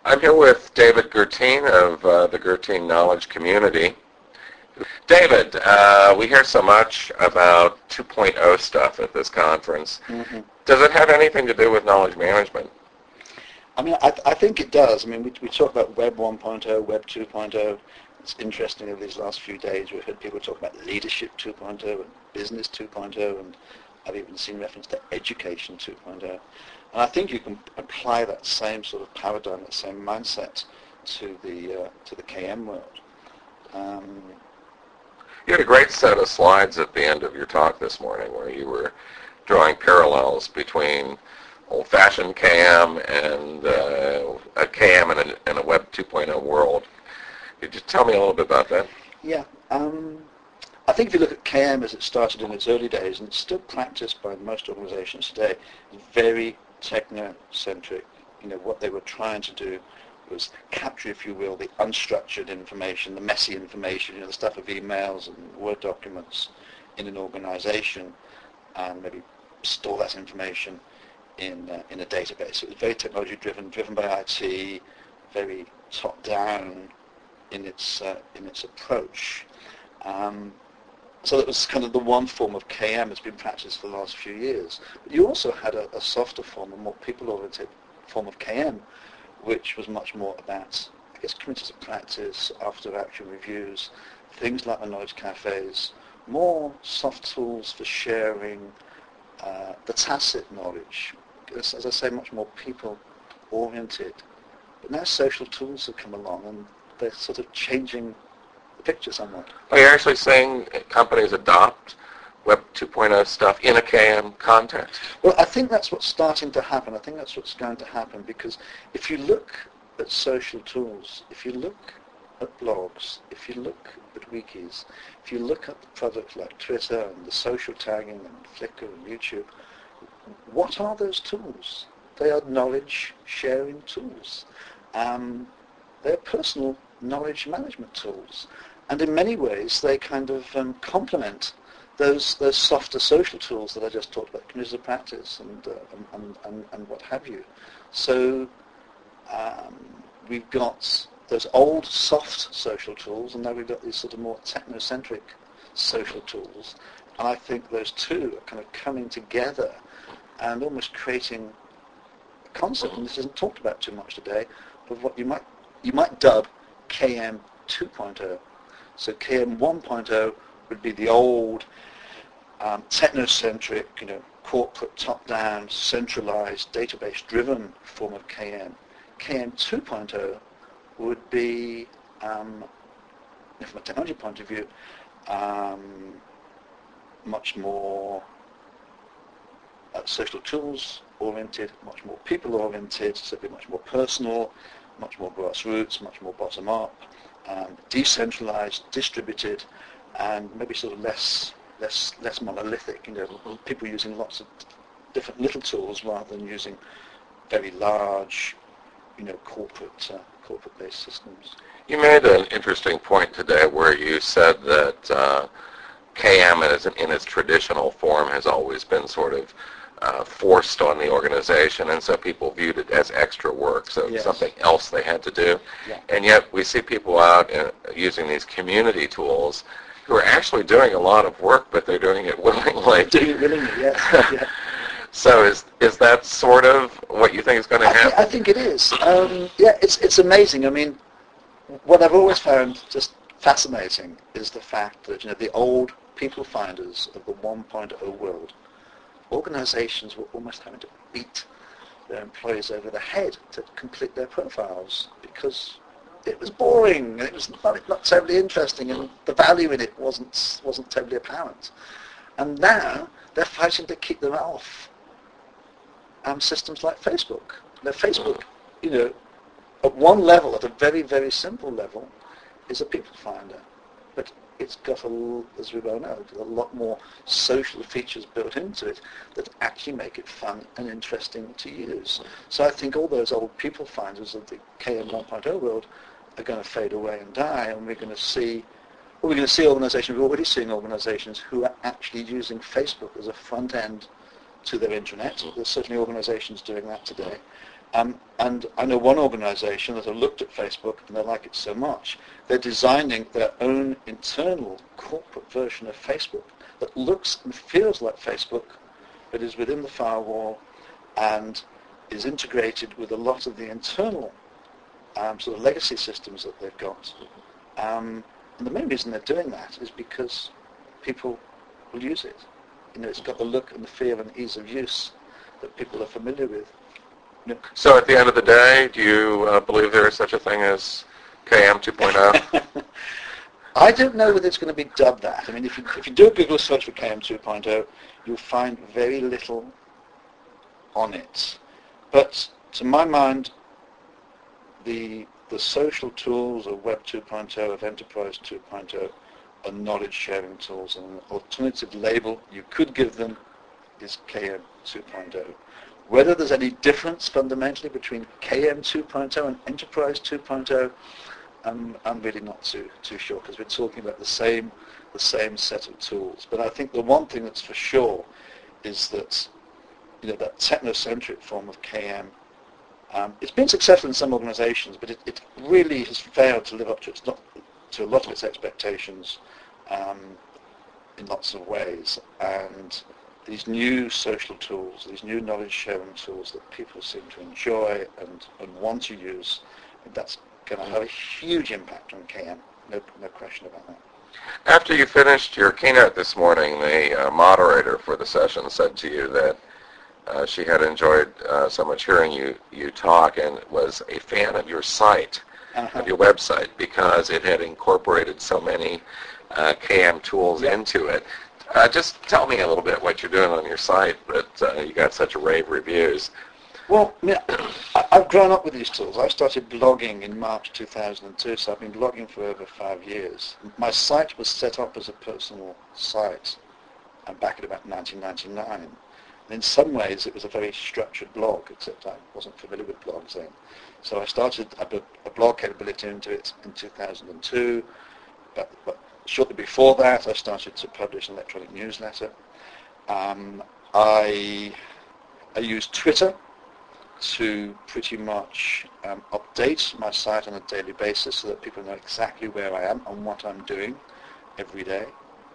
I'm here with David Gertine of the Gertine Knowledge Community. David, we hear so much about 2.0 stuff at this conference. Mm-hmm. Does it have anything to do with knowledge management? I mean, I think it does. I mean, we talk about Web 1.0, Web 2.0. It's interesting over these last few days we've heard people talk about leadership 2.0 and business 2.0, and I've even seen reference to education 2.0. And I think you can apply that same sort of paradigm, that same mindset to the KM world. You had a great set of slides at the end of your talk this morning where you were drawing parallels between old-fashioned KM and a KM in a Web 2.0 world. Could you tell me a little bit about that? Yeah. I think if you look at KM as it started in its early days, and it's still practiced by most organizations today, it's very techno-centric. You know, what they were trying to do was capture, if you will, the unstructured information, the messy information, the stuff of emails and Word documents in an organization, and maybe store that information in a database. It was very technology-driven, driven by IT, very top-down in its approach. So that was kind of the one form of KM that's been practiced for the last few years. But you also had a softer form, a more people-oriented form of KM, which was much more about, I guess, communities of practice, after-action reviews, things like the knowledge cafes, more soft tools for sharing the tacit knowledge. As I say, much more people-oriented. But now social tools have come along, and they're sort of changing the picture somewhat. Are you actually saying companies adopt Web 2.0 stuff in a KM context? Well, I think that's what's starting to happen. I think that's what's going to happen, because if you look at social tools, if you look at blogs, if you look at wikis, if you look at the products like Twitter and the social tagging and Flickr and YouTube, what are those tools? They are knowledge sharing tools. They're personal knowledge management tools. And in many ways, they kind of complement those softer social tools that I just talked about, communities of practice and what have you. So we've got those old soft social tools, and now we've got these sort of more technocentric social tools. And I think those two are kind of coming together and almost creating a concept, and this isn't talked about too much today, of what you might dub KM 2.0. So KM 1.0 would be the old technocentric, corporate, top-down, centralized, database-driven form of KM. KM 2.0 would be, from a technology point of view, much more social tools oriented, much more people oriented, so it'd be much more personal, much more grassroots, much more bottom up, decentralized, distributed, and maybe sort of less monolithic. People using lots of different little tools rather than using very large, corporate-based systems. You made an interesting point today where you said that KM in its traditional form has always been sort of forced on the organization, and so people viewed it as extra work, so Yes. something else they had to do. Yeah. And yet we see people out using these community tools who are actually doing a lot of work, but they're doing it willingly. Doing it willingly, yes. Yeah. So is that sort of what you think is going to happen? I think it is. It's amazing. I mean, what I've always found just fascinating is the fact that the old people finders of the 1.0 world, organizations were almost having to beat their employees over the head to complete their profiles because it was boring and it was not terribly interesting, and the value in it wasn't terribly apparent. And now they're fighting to keep them off systems like Facebook. Now Facebook, at one level, at a very, very simple level, is a people finder. But it's got, as we well know, a lot more social features built into it that actually make it fun and interesting to use. So I think all those old people finders of the KM 1.0 world are going to fade away and die, and we're going to see organizations, we're already seeing organizations who are actually using Facebook as a front end to their intranet. There's certainly organizations doing that today. And I know one organisation that have looked at Facebook and they like it so much, they're designing their own internal corporate version of Facebook that looks and feels like Facebook, but is within the firewall and is integrated with a lot of the internal sort of legacy systems that they've got. And the main reason they're doing that is because people will use it. It's got the look and the feel and ease of use that people are familiar with. So at the end of the day, do you believe there is such a thing as KM 2.0? I don't know whether it's going to be dubbed that. I mean, if you do a Google search for KM 2.0, you'll find very little on it. But to my mind, the social tools of Web 2.0, of Enterprise 2.0, are knowledge sharing tools, and an alternative label you could give them is KM 2.0. Whether there's any difference fundamentally between KM 2.0 and Enterprise 2.0, I'm really not too sure, because we're talking about the same set of tools. But I think the one thing that's for sure is that that technocentric form of KM, it's been successful in some organisations, but it really has failed to live up to a lot of its expectations in lots of ways. And these new social tools, these new knowledge-sharing tools that people seem to enjoy and want to use, that's going to have a huge impact on KM, no question about that. After you finished your keynote this morning, the moderator for the session said to you that she had enjoyed so much hearing you talk and was a fan of your site, of your website, because it had incorporated so many KM tools into it. Just tell me a little bit what you're doing on your site that you got such rave reviews. Well, I've grown up with these tools. I started blogging in March 2002, so I've been blogging for over 5 years. My site was set up as a personal site back in about 1999. And in some ways, it was a very structured blog, except I wasn't familiar with blogs then. So I started a blog capability into it in 2002, but shortly before that, I started to publish an electronic newsletter. I use Twitter to pretty much update my site on a daily basis so that people know exactly where I am and what I'm doing every day.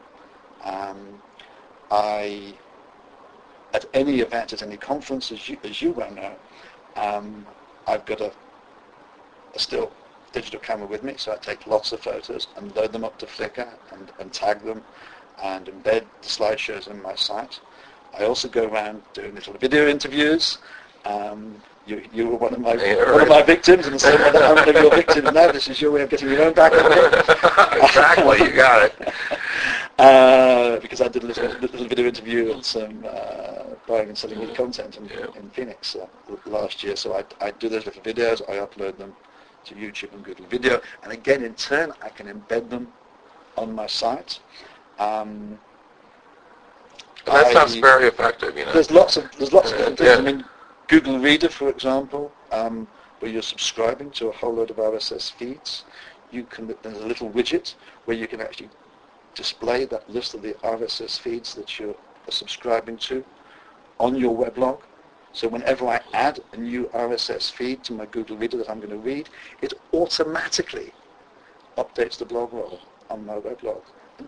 At any event, at any conference, as you well know, I've got a still digital camera with me, so I take lots of photos and load them up to Flickr and tag them and embed the slideshows in my site. I also go around doing little video interviews. You were one of my victims, and the same way that I'm one of your victims now. This is your way of getting your own back on me. Exactly, you got it. Because I did a little video interview and some buying and selling content in Phoenix last year. So I do those little videos. I upload them to YouTube and Google Video, and again, in turn, I can embed them on my site. That sounds very effective. There's lots of different things. I mean, Google Reader, for example, where you're subscribing to a whole load of RSS feeds. There's a little widget where you can actually display that list of the RSS feeds that you're subscribing to on your weblog. So whenever I add a new RSS feed to my Google Reader that I'm going to read, it automatically updates the blog roll on my weblog.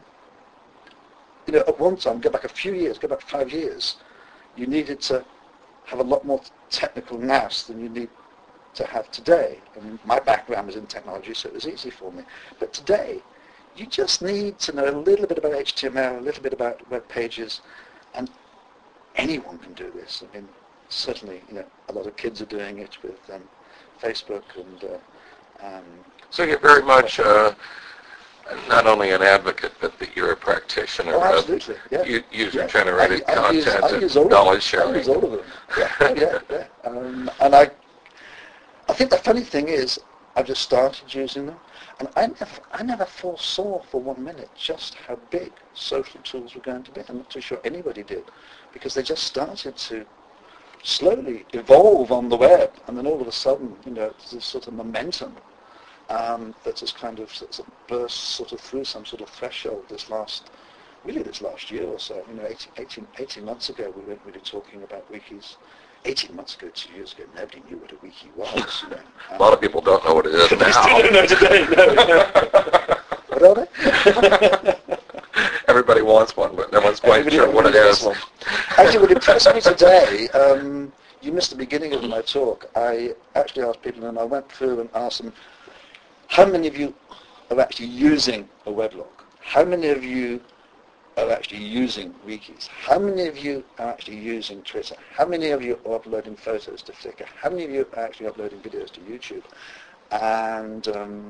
At one time, go back 5 years, you needed to have a lot more technical nous than you need to have today. And my background was in technology, so it was easy for me. But today, you just need to know a little bit about HTML, a little bit about web pages, and anyone can do this. I mean, certainly, a lot of kids are doing it with Facebook and. So you're very much not only an advocate, but that you're a practitioner of user-generated content and knowledge sharing. I use all of them. Yeah. And I think the funny thing is, I've just started using them, and I never foresaw for 1 minute just how big social tools were going to be. I'm not too sure anybody did, because they just started to slowly evolve on the web, and then all of a sudden, there's this sort of momentum that just kind of burst sort of through some sort of threshold this last year or so. 18 months ago we weren't really talking about wikis 18 months ago, 2 years ago, nobody knew what a wiki was. A lot of people don't know what it is They now. still don't know today. No. What are they? Everybody wants one, but no one's quite sure what it Everybody is. wants one. Actually, what impressed me today, you missed the beginning of my talk. I actually asked people, and I went through and asked them, how many of you are actually using a weblog? How many of you are actually using wikis? How many of you are actually using Twitter? How many of you are uploading photos to Flickr? How many of you are actually uploading videos to YouTube? And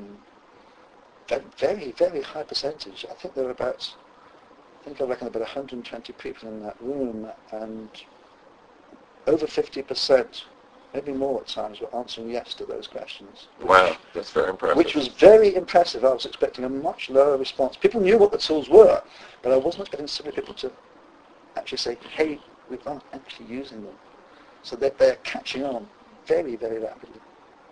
very, very high percentage. I think I reckon about 120 people in that room, and over 50%, maybe more at times, were answering yes to those questions. Wow, that's very impressive. Which was very impressive. I was expecting a much lower response. People knew what the tools were, but I wasn't expecting so many people to actually say, hey, we aren't actually using them. So they're catching on very, very rapidly.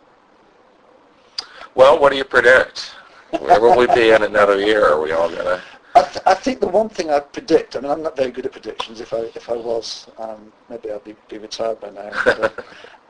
Well, what do you predict? Where will we be in another year? Are we all going to... I think the one thing I predict, I mean, I'm not very good at predictions. If I was, maybe I'd be retired by now. But,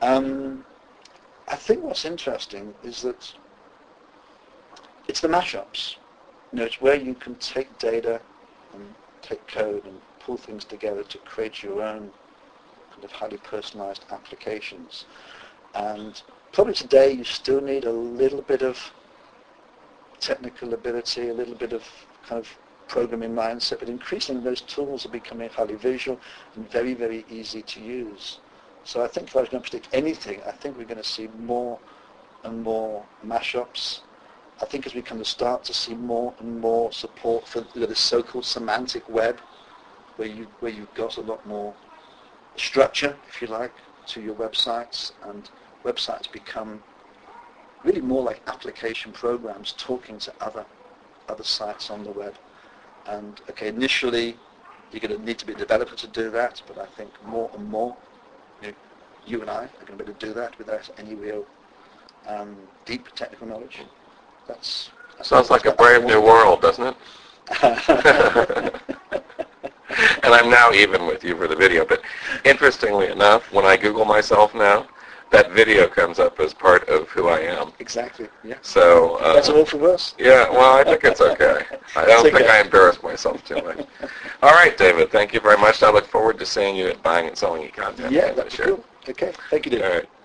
I think what's interesting is that it's the mashups. It's where you can take data and take code and pull things together to create your own kind of highly personalized applications. And probably today you still need a little bit of technical ability, a little bit of kind of programming mindset, but increasingly those tools are becoming highly visual and very, very easy to use. So I think if I was going to predict anything, I think we're going to see more and more mashups. I think as we kind of start to see more and more support for the so-called semantic web, where you've got a lot more structure, if you like, to your websites, and websites become really more like application programs talking to other sites on the web. And okay, initially you're going to need to be a developer to do that, but I think more and more you and I are going to be able to do that without any real deep technical knowledge. That's Sounds like a brave new world, doesn't it? And I'm now even with you for the video, but interestingly enough, when I Google myself now, that video comes up as part of who I am. Exactly, yeah. So that's all for us. Yeah, well, I think it's okay. I don't think I embarrass myself too much. All right, David, thank you very much. I look forward to seeing you at Buying and Selling E-Content. Yeah, that's cool. Okay, thank you, David. All right.